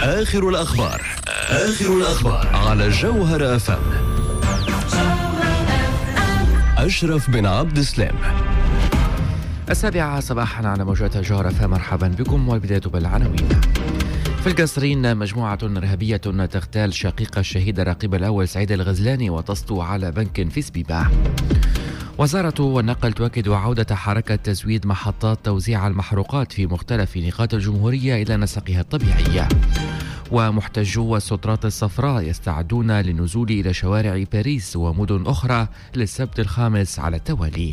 آخر الأخبار على جوهر FM. أشرف بن عبد السلام. 7 صباحا على موجات جوهر FM. مرحبا بكم، والبداية بالعناوين. في القصرين مجموعة إرهابية تغتال شقيق الشهيد الرقيب الأول سعيد الغزلاني وتسطو على بنك في سبيبة. وزارة النقل تؤكد عودة حركة تزويد محطات توزيع المحروقات في مختلف نقاط الجمهورية إلى نسقها الطبيعي. ومحتجو السترات الصفراء يستعدون للنزول إلى شوارع باريس ومدن أخرى للسبت الخامس على التوالي.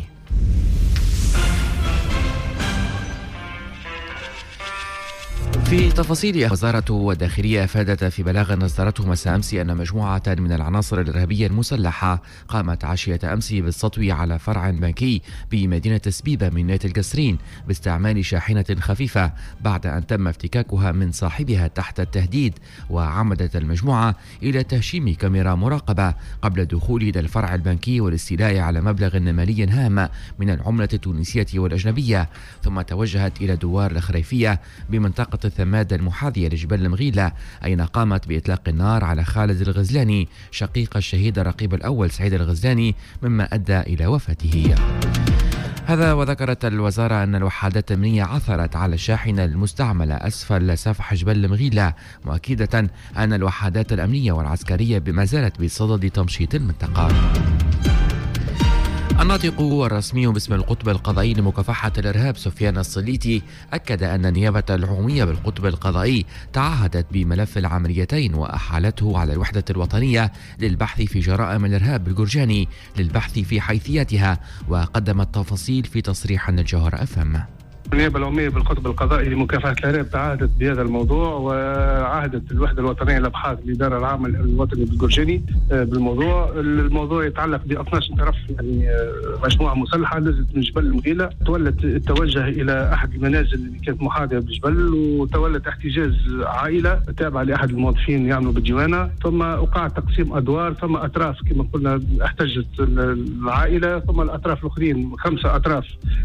في تفاصيل، وزارة الداخلية أفادت في بلاغ أصدرته مساء أمس أن مجموعة من العناصر الإرهابية المسلحة قامت عشية أمس بالسطو على فرع بنكي بمدينة سبيبة من ناحية القصرين باستعمال شاحنة خفيفة بعد أن تم افتكاكها من صاحبها تحت التهديد. وعمدت المجموعة إلى تهشيم كاميرا مراقبة قبل الدخول إلى الفرع البنكي والاستيلاء على مبلغ مالي هام من العملة التونسية والأجنبية، ثم توجهت إلى دوار الخريفية بمنطقة الثماد المحاذية لجبل المغيلة، أين قامت بإطلاق النار على خالد الغزلاني شقيق الشهيد الرقيب الأول سعيد الغزلاني، مما أدى إلى وفاته. هذا وذكرت الوزارة أن الوحدات الأمنية عثرت على الشاحنة المستعملة أسفل سفح جبل المغيلة، مؤكدة أن الوحدات الأمنية والعسكرية ما زالت بصدد تمشيط المنطقة. الناطق الرسمي باسم القطب القضائي لمكافحة الإرهاب سفيان الصليتي أكد أن النيابة العمومية بالقطب القضائي تعهدت بملف العمليتين وأحالته على الوحدة الوطنية للبحث في جرائم الإرهاب بالجرجاني للبحث في حيثياتها، وقدمت تفاصيل في تصريح للجوهر FM. النيابة العمومية بالقطب القضائي لمكافحة الإرهاب تعهدت بهذا الموضوع، وعهدت الوحدة الوطنية للأبحاث الإدارة العامة الوطني بالجرجاني بالموضوع. الموضوع يتعلق ب 12 طرف، يعني مجموعة مسلحة نزلت من جبل المغيلة، تولت التوجه إلى أحد المنازل اللي كانت محاذية بالجبل، وتولت احتجاز عائلة تابعة لأحد الموظفين يعملوا بالديوانة، ثم وقع تقسيم أدوار، ثم أطراف كما قلنا احتجت العائلة، ثم الأطراف الآخرين 5 أطراف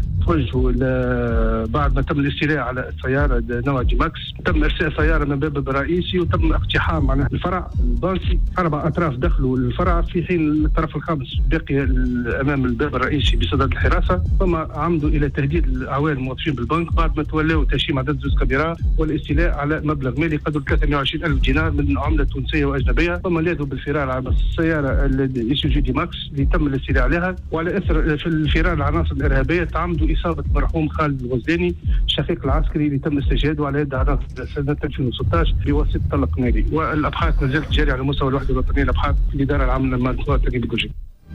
توجهوا بعد ما تم الاستيلاء على السيارة نوع دي ماكس. تم إرساء سيارة من باب الرئيسي وتم اقتحام على الفرع البنكي. 4 أطراف دخلوا الفرع، في حين الطرف الخامس بقي أمام الباب الرئيسي بصدد الحراسة. ثم عمدوا إلى تهديد الأعوان الموظفين بالبنك بعد ما تولوا تهشيم عدد 2 كاميرا والاستيلاء على مبلغ مالي قدر 23,000 دينار من عملة تونسية وأجنبية. ثم لاذوا بالفرار على السيارة الإيسوزو دي ماكس اللي تم الاستيلاء عليها. وعلى إثر في الفرار العناصر الإرهابية تعمدوا إصابة مرحوم خالد الغزلاني الشقيق العسكري اللي تم استشهاده على يد عناصر سنة 2016 بواسطة طلق ناري. والأبحاث ما زالت جارية على مستوى الوحدة الوطنية للأبحاث في الإدارة العامة للمنطقة بالجرجاني.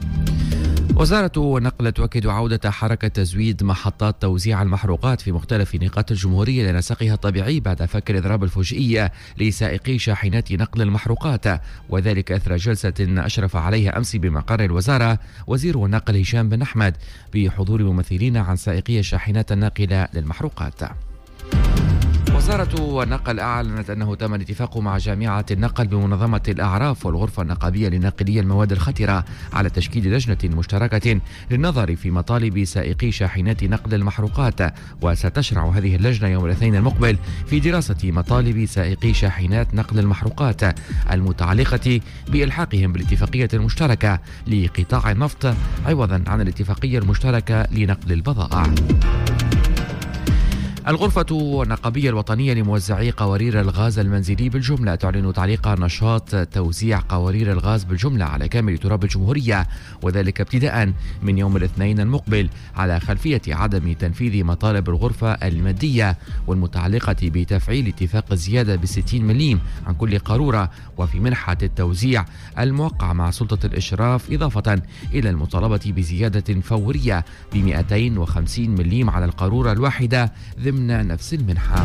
وزارة النقل تؤكد عودة حركة تزويد محطات توزيع المحروقات في مختلف نقاط الجمهورية لنسقها الطبيعي بعد فك الإضراب الفجئي لسائقي شاحنات نقل المحروقات، وذلك إثر جلسة أشرف عليها أمس بمقر الوزارة وزير النقل هشام بن أحمد بحضور ممثلين عن سائقي الشاحنات الناقلة للمحروقات. وزارة النقل أعلنت أنه تم الاتفاق مع جامعة النقل بمنظمة الأعراف والغرفة النقابية لناقلي المواد الخطرة على تشكيل لجنة مشتركة للنظر في مطالب سائقي شاحنات نقل المحروقات، وستشرع هذه اللجنة يوم الاثنين المقبل في دراسة مطالب سائقي شاحنات نقل المحروقات المتعلقة بإلحاقهم بالاتفاقية المشتركة لقطاع النفط عوضا عن الاتفاقية المشتركة لنقل البضائع. الغرفة النقابية الوطنية لموزعي قوارير الغاز المنزلي بالجملة تعلن تعليق نشاط توزيع قوارير الغاز بالجملة على كامل تراب الجمهورية، وذلك ابتداء من يوم الاثنين المقبل على خلفية عدم تنفيذ مطالب الغرفة المادية والمتعلقة بتفعيل اتفاق الزيادة ب60 مليم عن كل قارورة، وفي منحة التوزيع الموقع مع سلطة الإشراف، إضافة إلى المطالبة بزيادة فورية ب250 مليم على القارورة الواحدة ضمن نفس المنحة.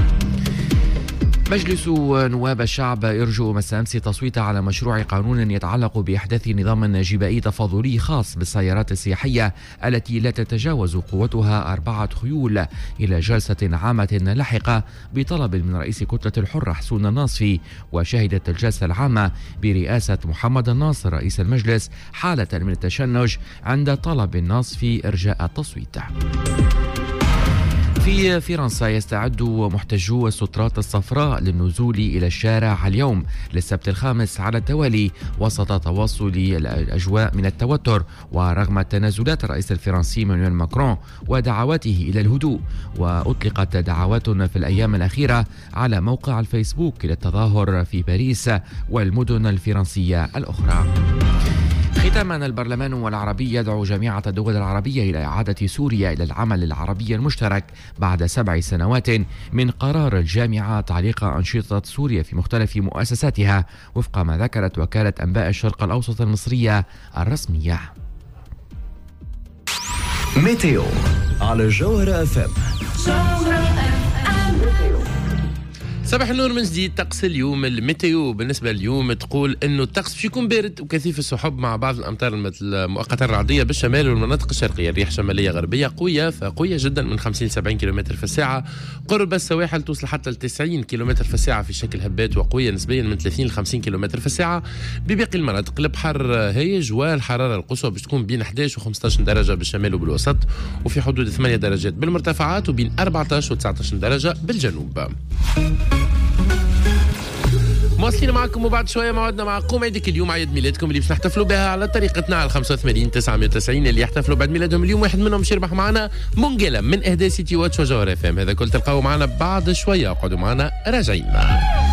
مجلس نواب الشعب يرجو مساء أمس تصويت على مشروع قانون يتعلق بإحداث نظام جبائي تفاضلي خاص بالسيارات السياحية التي لا تتجاوز قوتها 4 خيول إلى جلسة عامة لاحقة بطلب من رئيس كتلة الحرة حسون الناصفي. وشهدت الجلسة العامة برئاسة محمد الناصر رئيس المجلس حالة من التشنج عند طلب الناصفي إرجاء التصويت. في فرنسا يستعد محتجو السترات الصفراء للنزول إلى الشارع اليوم للسبت الخامس على التوالي وسط تواصل الأجواء من التوتر ورغم تنازلات الرئيس الفرنسي مانويل ماكرون ودعواته إلى الهدوء. وأطلقت دعوات في الأيام الأخيرة على موقع الفيسبوك للتظاهر في باريس والمدن الفرنسية الأخرى. ختاما، البرلمان العربي يدعو جامعة الدول العربية إلى إعادة سوريا إلى العمل العربي المشترك بعد 7 سنوات من قرار الجامعة تعليق أنشطة سوريا في مختلف مؤسساتها وفق ما ذكرت وكالة أنباء الشرق الأوسط المصرية الرسمية. ميتيو على جوهرة FM. صباح النور من جديد. طقس اليوم الميتيو بالنسبة اليوم تقول انه الطقس باش يكون بارد وكثيف السحب مع بعض الامطار المؤقتة الرعدية بالشمال والمناطق الشرقية. الرياح شمالية غربية قوية فقوية جدا من 50-70 كيلومتر في الساعة. قرب السواحل توصل حتى ل 90 كيلومتر في الساعة في شكل هبات وقوية نسبيا من 30-50 كيلومتر في الساعة. بباقي المناطق البحر هيج والحرارة القصوى باش تكون بين 11 و15 درجة بالشمال وبالوسط وفي حدود 8 درجات بالمرتفعات وبين 14 و19 درجة بالجنوب. مواصلين معكم وبعد شويه موعدنا مع قوم عيدك اليوم، عيد ميلادكم اللي باش نحتفلوا بها على طريقتنا على 85 990 اللي يحتفلوا بعد ميلادهم اليوم. واحد منهم باش يربح معنا مونجيلا من اهداء سيتي واتش وجوهر FM. هذا كل تلقاو معنا بعد شويه، اقعدوا معنا راجعين.